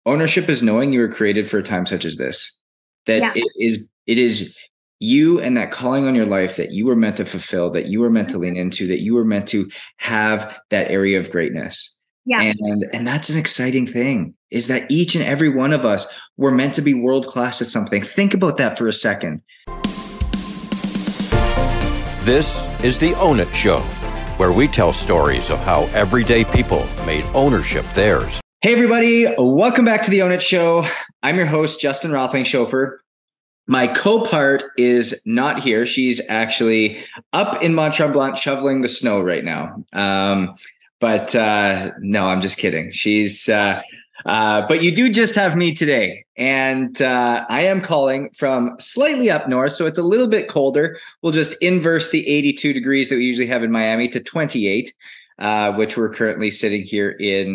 ownership is knowing you were created for a time such as this. That Yeah. it is you and that calling on your life that you were meant to fulfill, that you were meant to lean into, that you were meant to have that area of greatness. Yeah. And that's an exciting thing, is that each and every one of us were meant to be world class at something. Think about that for a second. This is the Own It Show, where we tell stories of how everyday people made ownership theirs. Hey, everybody. Welcome back to the Own It Show. I'm your host, Justin Rothling-Schofer. My co-part is not here. She's actually up in Mont-Tremblant shoveling the snow right now. But no, I'm just kidding. But you do just have me today. And I am calling from slightly up north, so it's a little bit colder. We'll just inverse the 82 degrees that we usually have in Miami to 28, which we're currently sitting here in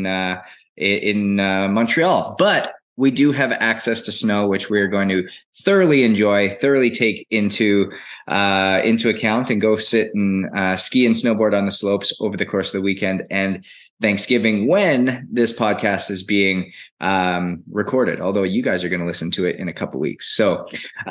Montreal. But we do have access to snow, which we're going to thoroughly enjoy, thoroughly take into account, and go sit and ski and snowboard on the slopes over the course of the weekend and Thanksgiving, when this podcast is being recorded, although you guys are going to listen to it in a couple weeks. So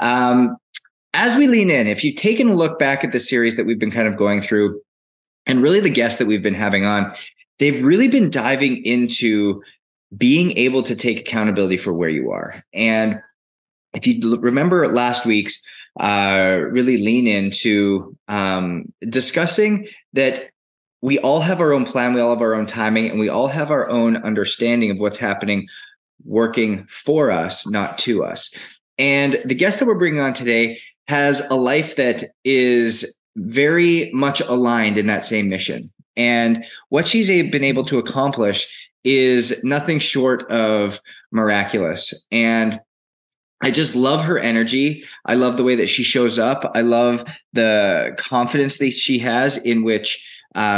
as we lean in, if you've taken a look back at the series that we've been kind of going through, and really the guests that we've been having on, they've really been diving into being able to take accountability for where you are. And if you remember last week's really lean into discussing that we all have our own plan, we all have our own timing, and we all have our own understanding of what's happening, working for us, not to us. And the guest that we're bringing on today has a life that is very much aligned in that same mission. And what she's been able to accomplish is nothing short of miraculous. And I just love her energy. I love the way that she shows up. I love the confidence that she has, in which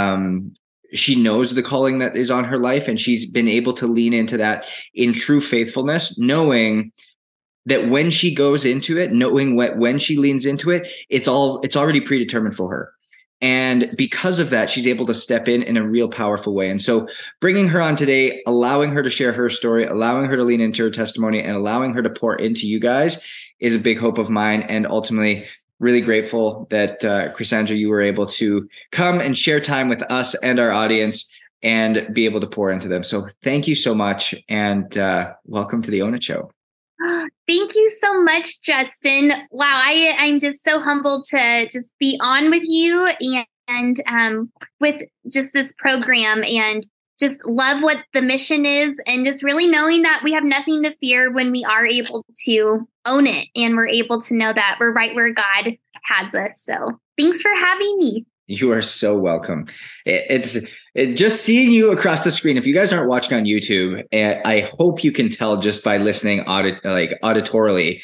she knows the calling that is on her life, and she's been able to lean into that in true faithfulness, knowing that when she goes into it, knowing when she leans into it, it's already predetermined for her. And because of that, she's able to step in a real powerful way. And so bringing her on today, allowing her to share her story, allowing her to lean into her testimony, and allowing her to pour into you guys is a big hope of mine. And ultimately, really grateful that Chrysandra, you were able to come and share time with us and our audience and be able to pour into them. So thank you so much. And welcome to the Own It Show. Thank you so much, Justin. Wow, I'm just so humbled to just be on with you and with just this program, and just love what the mission is, and just really knowing that we have nothing to fear when we are able to own it, and we're able to know that we're right where God has us. So thanks for having me. You are so welcome. It's just seeing you across the screen. If you guys aren't watching on YouTube, I hope you can tell just by listening auditorily,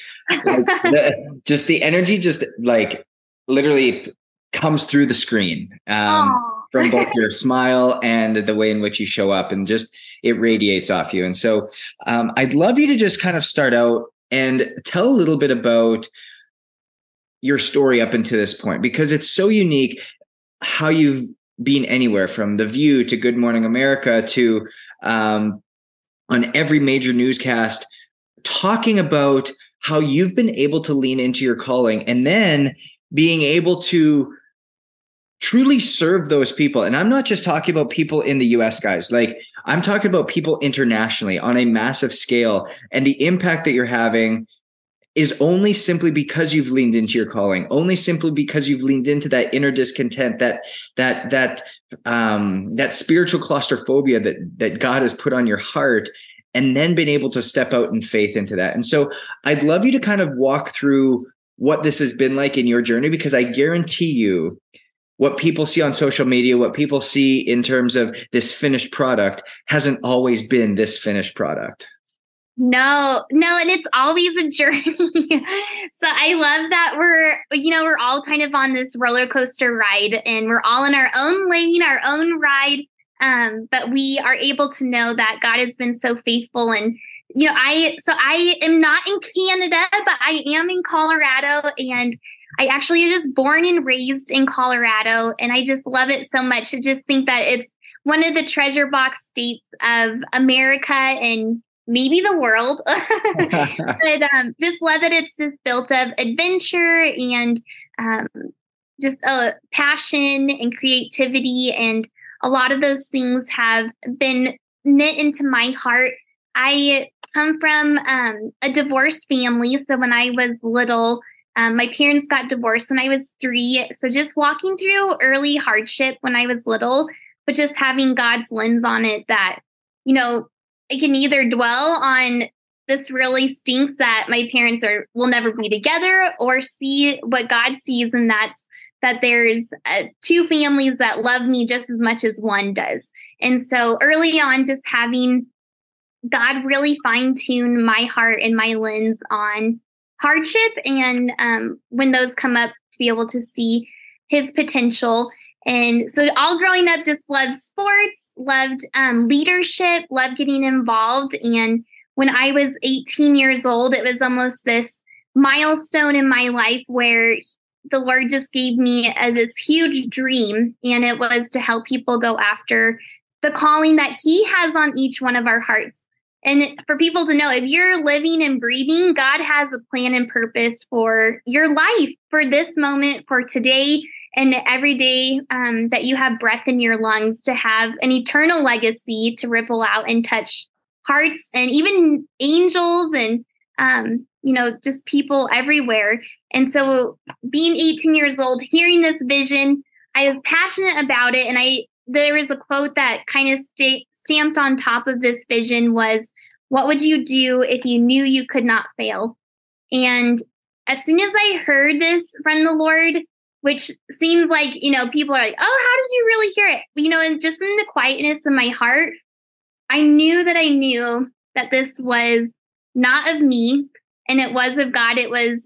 just the energy just like literally comes through the screen from both your smile and the way in which you show up, and just it radiates off you. And so I'd love you to just kind of start out and tell a little bit about your story up until this point, because it's so unique how you've been anywhere from The View to Good Morning America to on every major newscast, talking about how you've been able to lean into your calling, and then being able to truly serve those people. And I'm not just talking about people in the US, guys. Like, I'm talking about people internationally on a massive scale, and the impact that you're having is only simply because you've leaned into your calling, only simply because you've leaned into that inner discontent, that spiritual claustrophobia that God has put on your heart, and then been able to step out in faith into that. And so I'd love you to kind of walk through what this has been like in your journey, because I guarantee you what people see on social media, what people see in terms of this finished product, hasn't always been this finished product. No, and it's always a journey. So I love that we're all kind of on this roller coaster ride, and we're all in our own lane, our own ride. But we are able to know that God has been so faithful. And, I am not in Canada, but I am in Colorado, and I actually am just born and raised in Colorado. And I just love it so much. I just think that it's one of the treasure box states of America. And maybe the world. But just love that it's just built of adventure and just a passion and creativity. And a lot of those things have been knit into my heart. I come from a divorced family. So when I was little, my parents got divorced when I was 3. So just walking through early hardship when I was little, but just having God's lens on it that, I can either dwell on this really stinks that my parents will never be together, or see what God sees, and that's that there's 2 families that love me just as much as one does. And so early on, just having God really fine-tune my heart and my lens on hardship, and when those come up, to be able to see his potential. And so all growing up, just loved sports, loved leadership, loved getting involved. And when I was 18 years old, it was almost this milestone in my life where the Lord just gave me this huge dream, and it was to help people go after the calling that he has on each one of our hearts. And for people to know, if you're living and breathing, God has a plan and purpose for your life, for this moment, for today, and every day that you have breath in your lungs, to have an eternal legacy to ripple out and touch hearts and even angels and, just people everywhere. And so being 18 years old, hearing this vision, I was passionate about it. And there was a quote that kind of stamped on top of this vision was, "What would you do if you knew you could not fail?" And as soon as I heard this from the Lord, which seems like, people are like, "Oh, how did you really hear it?" And just in the quietness of my heart, I knew that this was not of me, and it was of God. It was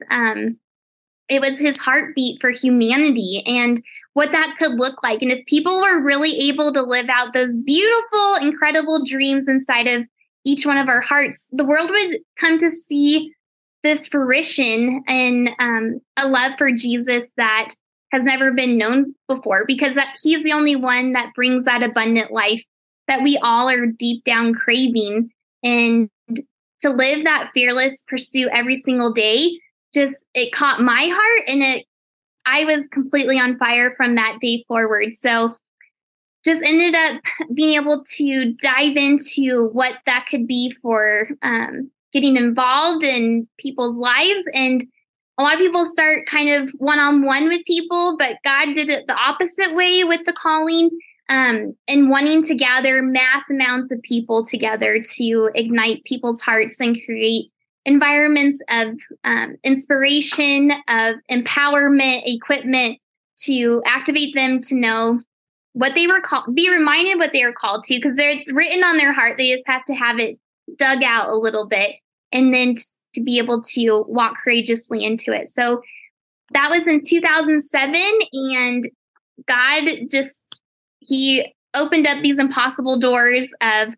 his heartbeat for humanity and what that could look like. And if people were really able to live out those beautiful, incredible dreams inside of each one of our hearts, the world would come to see this fruition and a love for Jesus that has never been known before, because he's the only one that brings that abundant life that we all are deep down craving. And to live that fearless pursuit every single day, it caught my heart, and I was completely on fire from that day forward. So just ended up being able to dive into what that could be for getting involved in people's lives. And a lot of people start kind of one-on-one with people, but God did it the opposite way with the calling, and wanting to gather mass amounts of people together to ignite people's hearts and create environments of inspiration, of empowerment, equipment, to activate them to know what they were called, be reminded what they are called to, because it's written on their heart. They just have to have it dug out a little bit, and then to be able to walk courageously into it. So that was in 2007, and God he opened up these impossible doors of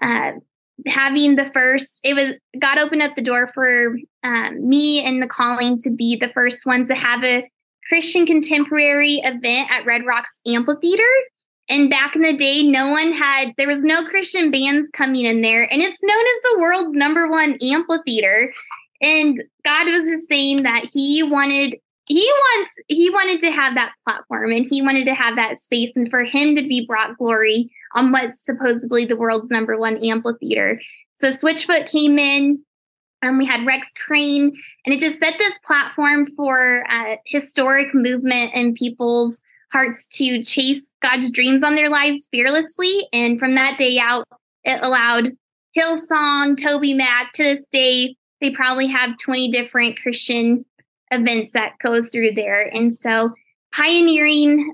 having God opened up the door for me and the calling to be the first ones to have a Christian contemporary event at Red Rocks Amphitheater. And back in the day, there was no Christian bands coming in there. And it's known as the world's #1 amphitheater. And God was just saying that he wanted to have that platform, and he wanted to have that space, and for him to be brought glory on what's supposedly the world's #1 amphitheater. So Switchfoot came in, and we had Rex Crane, and it just set this platform for historic movement and people's hearts to chase God's dreams on their lives fearlessly. And from that day out, it allowed Hillsong, Toby Mac, to this day, they probably have 20 different Christian events that go through there. And so pioneering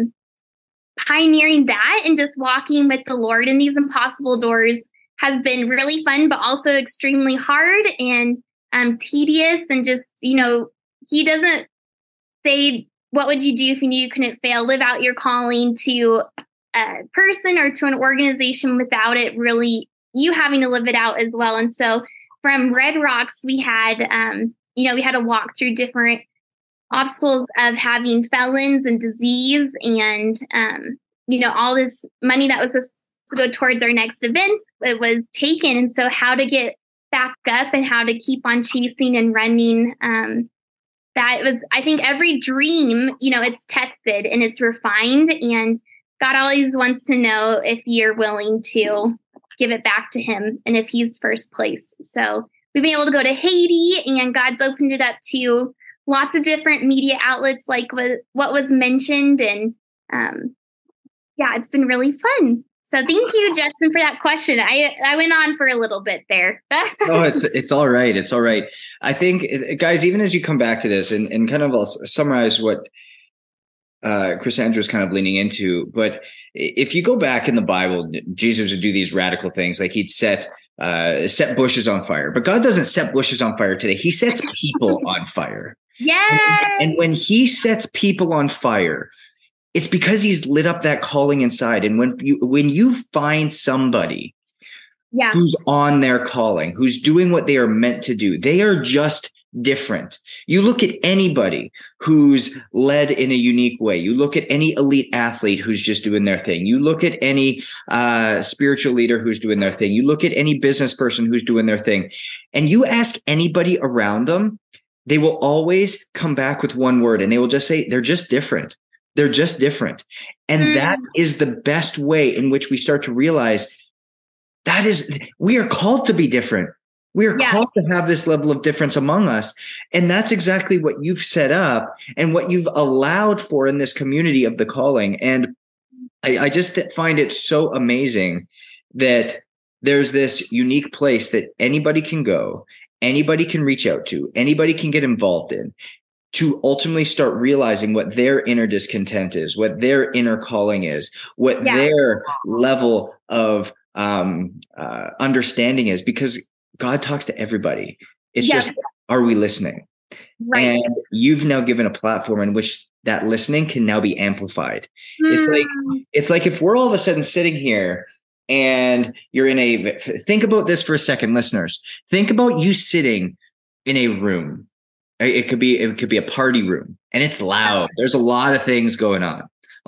that and just walking with the Lord in these impossible doors has been really fun, but also extremely hard and tedious. And just, he doesn't say, "What would you do if you knew you couldn't fail?" Live out your calling to a person or to an organization without it really you having to live it out as well. And so from Red Rocks, we had we had to walk through different obstacles of having felons and disease and, all this money that was to go towards our next event, it was taken. And so how to get back up and how to keep on chasing and running. That was, I think every dream, it's tested and it's refined, and God always wants to know if you're willing to give it back to him and if he's first place. So we've been able to go to Haiti, and God's opened it up to lots of different media outlets like what was mentioned. And it's been really fun. So thank you, Justin, for that question. I went on for a little bit there. No, it's all right. It's all right. I think, guys, even as you come back to this and kind of I'll summarize what Chrysandra is kind of leaning into, but if you go back in the Bible, Jesus would do these radical things, like he'd set bushes on fire. But God doesn't set bushes on fire today. He sets people on fire. Yeah. And when he sets people on fire, it's because he's lit up that calling inside. And when you find somebody who's on their calling, who's doing what they are meant to do, they are just different. You look at anybody who's led in a unique way. You look at any elite athlete who's just doing their thing. You look at any spiritual leader who's doing their thing. You look at any business person who's doing their thing. And you ask anybody around them, they will always come back with one word, and they will just say, they're just different. They're just different. And that is the best way in which we start to realize we are called to be different. We are called to have this level of difference among us. And that's exactly what you've set up and what you've allowed for in this community of the calling. And I just find it so amazing that there's this unique place that anybody can go, anybody can reach out to, anybody can get involved in, to ultimately start realizing what their inner discontent is, what their inner calling is, what their level of understanding is, because God talks to everybody. It's just, are we listening? Right. And you've now given a platform in which that listening can now be amplified. It's like if we're all of a sudden sitting here and you're think about this for a second, listeners. Think about you sitting in a room. It could be a party room, and it's loud. There's a lot of things going on.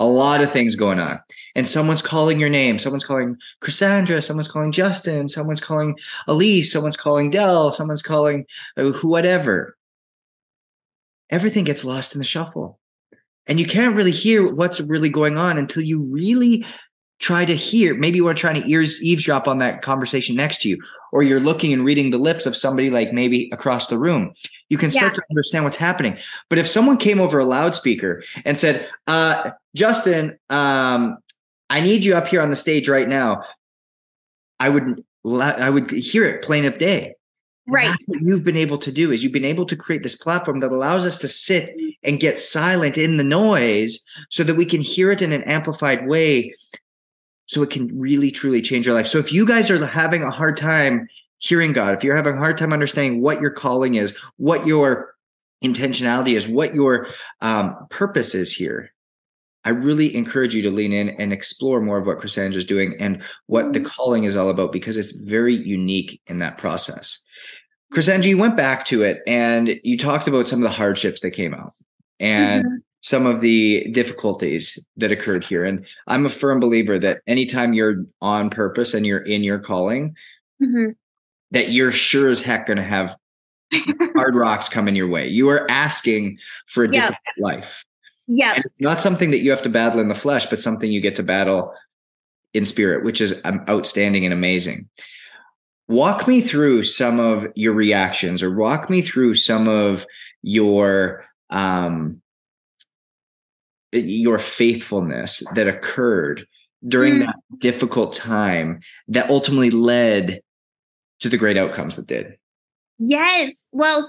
And someone's calling your name. Someone's calling Chrysandra. Someone's calling Justin. Someone's calling Elise. Someone's calling Dell. Someone's calling whatever. Everything gets lost in the shuffle. And you can't really hear what's really going on until you really try to hear. Maybe you are trying to eavesdrop on that conversation next to you, or you're looking and reading the lips of somebody like maybe across the room. You can start to understand what's happening. But if someone came over a loudspeaker and said, Justin, I need you up here on the stage right now, I would hear it plain of day. Right. And that's what you've been able to do, is you've been able to create this platform that allows us to sit and get silent in the noise so that we can hear it in an amplified way, so it can really, truly change our life. So if you guys are having a hard time hearing God, if you're having a hard time understanding what your calling is, what your intentionality is, what your purpose is here, I really encourage you to lean in and explore more of what Chrysandra is doing and what the calling is all about, because it's very unique in that process. Chrysandra, you went back to it and you talked about some of the hardships that came out and some of the difficulties that occurred here. And I'm a firm believer that anytime you're on purpose and you're in your calling, that you're sure as heck going to have hard rocks coming your way. You are asking for a different life. Yeah. And it's not something that you have to battle in the flesh, but something you get to battle in spirit, which is outstanding and amazing. Walk me through some of your reactions, or walk me through some of your faithfulness that occurred during that difficult time that ultimately led to the great outcomes that did. Yes. Well,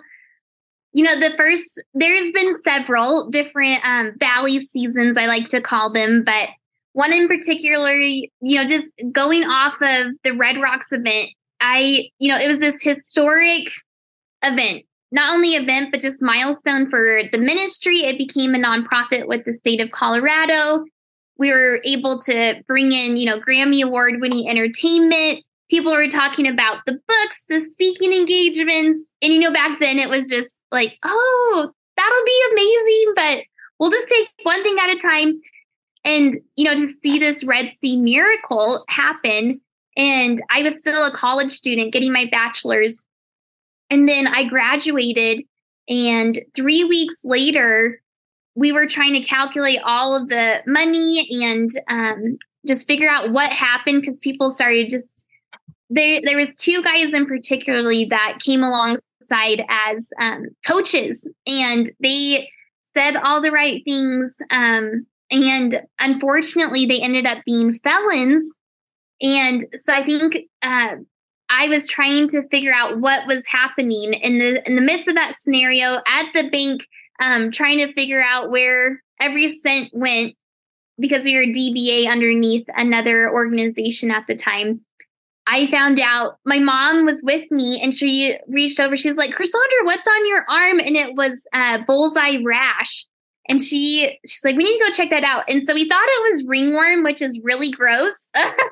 there's been several different valley seasons, I like to call them, but one in particular, just going off of the Red Rocks event, it was this historic event, not only event, but just milestone for the ministry. It became a nonprofit with the state of Colorado. We were able to bring in, Grammy Award winning entertainment. People were talking about the books, the speaking engagements. And, back then it was just like, oh, that'll be amazing, but we'll just take one thing at a time. And, to see this Red Sea miracle happen. And I was still a college student getting my bachelor's. And then I graduated. And 3 weeks later, we were trying to calculate all of the money and just figure out what happened, because people started there was 2 guys in particularly that came alongside as coaches, and they said all the right things. And unfortunately, they ended up being felons. And so I think I was trying to figure out what was happening in the midst of that scenario at the bank, trying to figure out where every cent went, because we were DBA underneath another organization at the time. I found out my mom was with me, and she reached over. She was like, "Cassandra, what's on your arm?" And it was bullseye rash. And she's like, "We need to go check that out." And so we thought it was ringworm, which is really gross.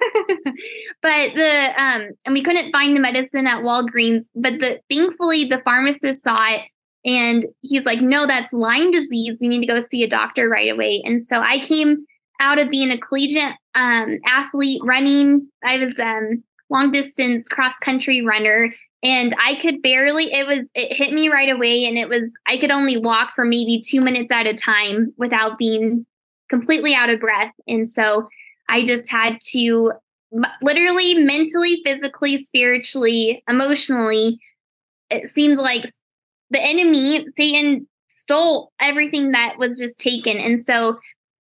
But and we couldn't find the medicine at Walgreens. But thankfully, the pharmacist saw it, and he's like, "No, that's Lyme disease. You need to go see a doctor right away." And so I came out of being a collegiate athlete running. I was long distance cross country runner. And I could barely, it hit me right away. And I could only walk for maybe 2 minutes at a time without being completely out of breath. And so I just had to literally, mentally, physically, spiritually, emotionally, it seemed like the enemy, Satan, stole everything that was just taken. And so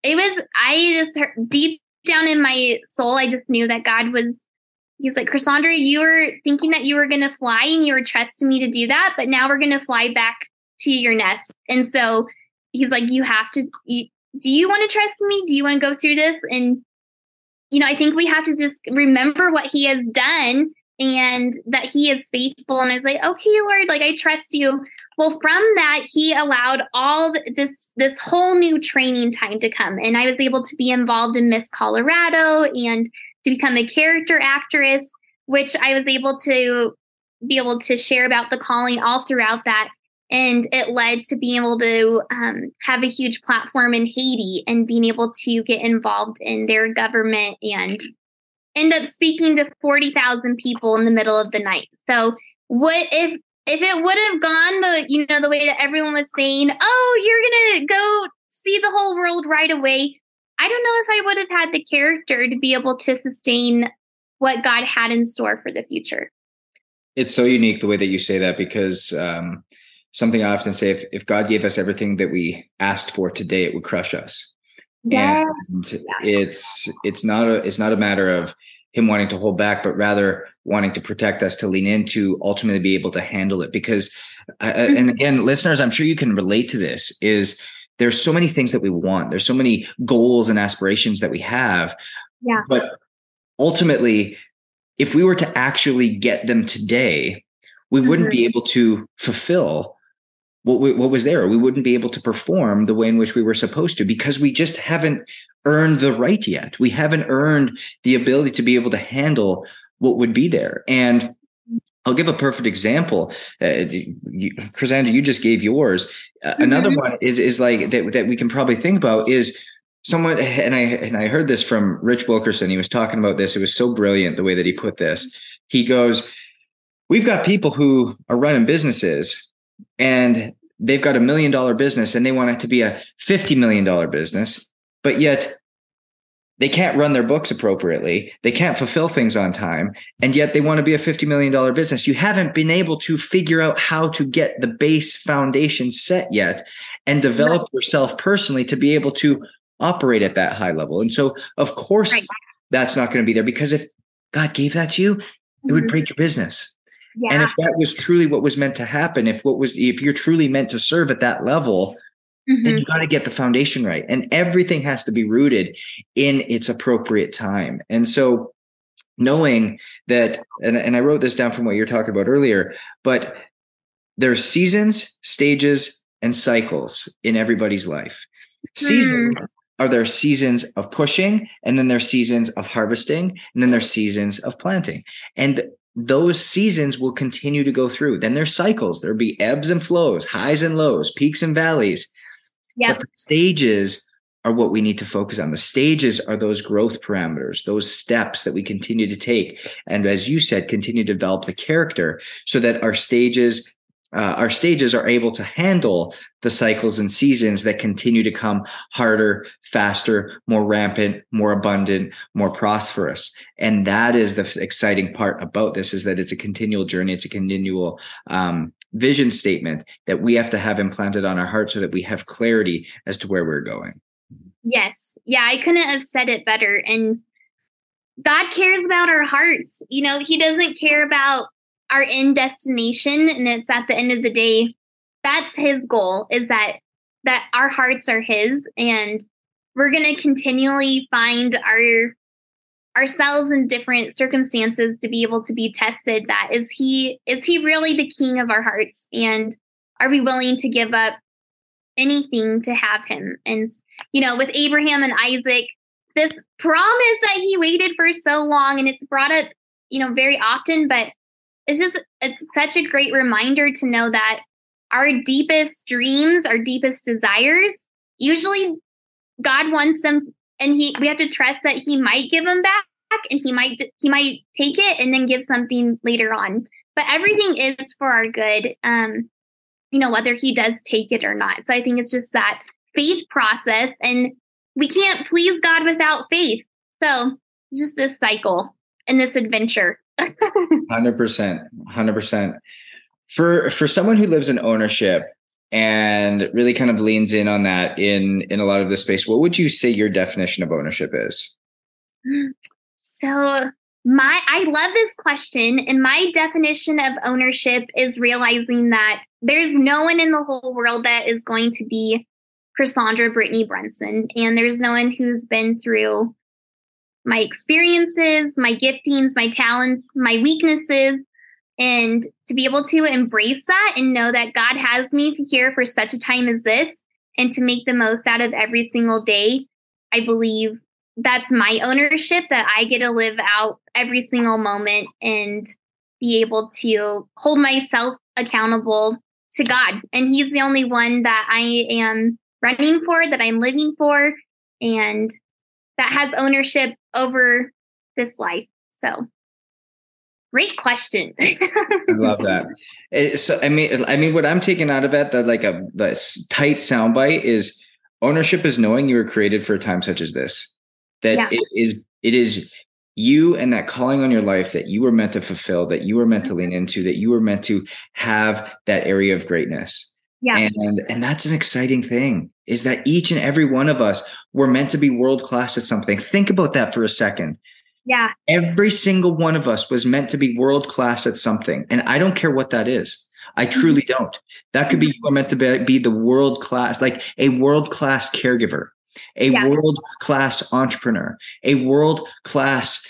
I just heard, deep down in my soul, I just knew that God was, he's like, "Cassandra, you were thinking that you were going to fly and you were trusting me to do that, but now we're going to fly back to your nest." And so he's like, "You have to, do you want to trust me? Do you want to go through this?" And, I think we have to just remember what he has done and that he is faithful. And I was like, "Okay, Lord, like, I trust you." Well, from that, he allowed this whole new training time to come. And I was able to be involved in Miss Colorado and to become a character actress, which I was able to share about the calling all throughout that. And it led to being able to have a huge platform in Haiti and being able to get involved in their government and end up speaking to 40,000 people in the middle of the night. So what if it would have gone the way that everyone was saying, "Oh, you're going to go see the whole world right away," I don't know if I would have had the character to be able to sustain what God had in store for the future. It's so unique the way that you say that, because something I often say, if God gave us everything that we asked for today, it would crush us. Yes. And it's not a matter of him wanting to hold back, but rather wanting to protect us, to lean into, ultimately be able to handle it. Because, and again, listeners, I'm sure you can relate to this, is there's so many things that we want. There's so many goals and aspirations that we have. Yeah. But ultimately, if we were to actually get them today, we wouldn't be able to fulfill what was there. We wouldn't be able to perform the way in which we were supposed to, because we just haven't earned the right yet. We haven't earned the ability to be able to handle what would be there. And I'll give a perfect example. Cassandra, you just gave yours. Another one is like that we can probably think about is someone, and I heard this from Rich Wilkerson. He was talking about this. It was so brilliant the way that he put this. He goes, "We've got people who are running businesses and they've got $1 million business and they want it to be a $50 million business, but yet they can't run their books appropriately. They can't fulfill things on time. And yet they want to be a $50 million business. You haven't been able to figure out how to get the base foundation set yet and develop yourself personally to be able to operate at that high level." And so, of course, that's not going to be there, because if God gave that to you, it would break your business. Yeah. And if that was truly what was meant to happen, if you're truly meant to serve at that level, then you got to get the foundation right. And everything has to be rooted in its appropriate time. And so knowing that, and I wrote this down from what you're talking about earlier, but there's seasons, stages, and cycles in everybody's life. Seasons are there seasons of pushing, and then there's seasons of harvesting, and then there's seasons of planting. And those seasons will continue to go through. Then there's cycles. There'll be ebbs and flows, highs and lows, peaks and valleys. Yep. But the stages are what we need to focus on. The stages are those growth parameters, those steps that we continue to take. And as you said, continue to develop the character so that our stages are able to handle the cycles and seasons that continue to come harder, faster, more rampant, more abundant, more prosperous. And that is the exciting part about this, is that it's a continual journey. It's a continual vision statement that we have to have implanted on our heart so that we have clarity as to where we're going. Yes. Yeah, I couldn't have said it better. And God cares about our hearts. You know, he doesn't care about our end destination. And it's at the end of the day, that's his goal, is that our hearts are his. And we're going to continually find ourselves in different circumstances to be able to be tested. That is he really the king of our hearts? And are we willing to give up anything to have him? And, you know, with Abraham and Isaac, this promise that he waited for so long, and it's brought up, you know, very often, but it's such a great reminder to know that our deepest dreams, our deepest desires, usually God wants them, and we have to trust that he might give them back, and he might take it and then give something later on. But everything is for our good, you know, whether he does take it or not. So I think it's just that faith process, and we can't please God without faith. So it's just this cycle and this adventure. 100%. For someone who lives in ownership and really kind of leans in on that in a lot of this space, what would you say your definition of ownership is? So I love this question. And my definition of ownership is realizing that there's no one in the whole world that is going to be Cassandra Brittany Brunson. And there's no one who's been through my experiences, my giftings, my talents, my weaknesses, and to be able to embrace that and know that God has me here for such a time as this, and to make the most out of every single day. I believe that's my ownership, that I get to live out every single moment and be able to hold myself accountable to God. And he's the only one that I am running for, that I'm living for, and that has ownership over this life. So great question. I love that. So, I mean, what I'm taking out of it, that like the tight soundbite, is ownership is knowing you were created for a time such as this, that it is you and that calling on your life that you were meant to fulfill, that you were meant to lean into, that you were meant to have that area of greatness. Yeah. And that's an exciting thing, is that each and every one of us were meant to be world-class at something. Think about that for a second. Yeah. Every single one of us was meant to be world-class at something. And I don't care what that is. I truly don't. That could be, you are meant to be the world-class, like a world-class caregiver, a world-class entrepreneur, a world-class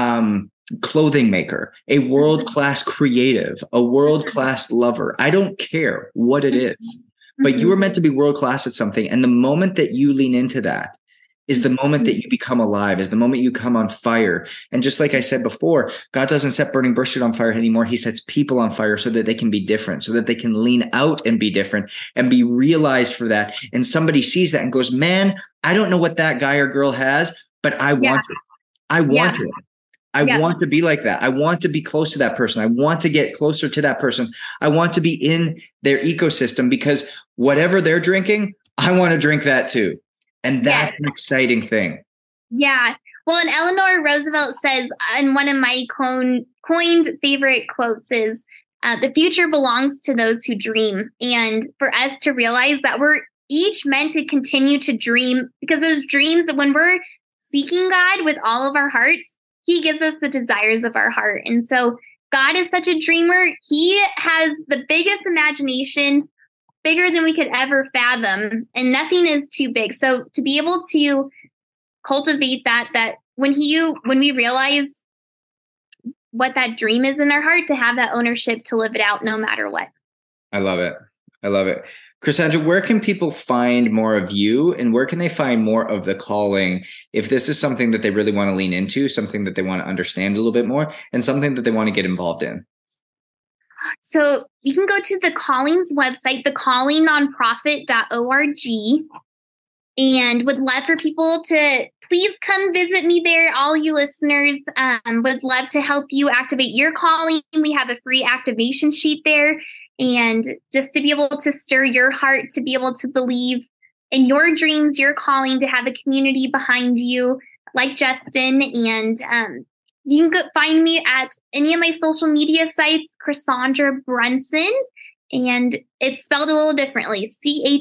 clothing maker, a world-class creative, a world-class lover. I don't care what it is, but you are meant to be world-class at something. And the moment that you lean into that is the moment that you become alive, is the moment you come on fire. And just like I said before, God doesn't set burning bushes on fire anymore. He sets people on fire so that they can be different, so that they can lean out and be different and be realized for that. And somebody sees that and goes, man, I don't know what that guy or girl has, but I want it. I want it. I want to be like that. I want to be close to that person. I want to get closer to that person. I want to be in their ecosystem, because whatever they're drinking, I want to drink that too. And that's an exciting thing. Yeah. Well, and Eleanor Roosevelt says, and one of my coined favorite quotes is, the future belongs to those who dream. And for us to realize that we're each meant to continue to dream, because those dreams, when we're seeking God with all of our hearts, he gives us the desires of our heart. And so God is such a dreamer. He has the biggest imagination, bigger than we could ever fathom, and nothing is too big. So to be able to cultivate that when we realize what that dream is in our heart, to have that ownership to live it out no matter what. I love it. Cassandra, where can people find more of you, and where can they find more of the calling if this is something that they really want to lean into, something that they want to understand a little bit more, and something that they want to get involved in? So you can go to the Calling's website, thecallingnonprofit.org. and would love for people to please come visit me there. All you listeners, would love to help you activate your calling. We have a free activation sheet there, and just to be able to stir your heart, to be able to believe in your dreams, your calling, to have a community behind you like Justin. And you can find me at any of my social media sites, Chrysandra Brunson. And it's spelled a little differently,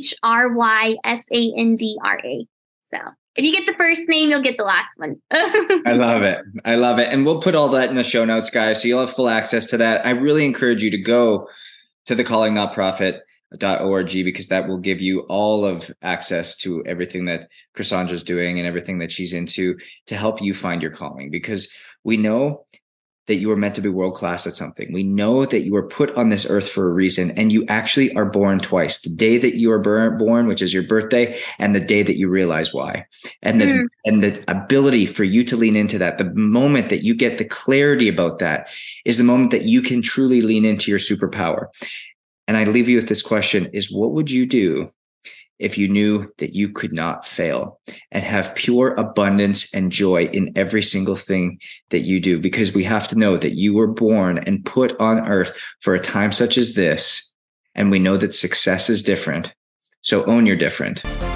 CHRYSANDRA. So if you get the first name, you'll get the last one. I love it. I love it. And we'll put all that in the show notes, guys. So you'll have full access to that. I really encourage you to go to thecallingnotprofit.org, because that will give you all of access to everything that Chrysandra's doing and everything that she's into to help you find your calling, because we know that you are meant to be world-class at something. We know that you were put on this earth for a reason, and you actually are born twice: the day that you are born, which is your birthday, and the day that you realize why. And the ability for you to lean into that, the moment that you get the clarity about that, is the moment that you can truly lean into your superpower. And I leave you with this question: is what would you do if you knew that you could not fail and have pure abundance and joy in every single thing that you do? Because we have to know that you were born and put on earth for a time such as this. And we know that success is different. So own your different.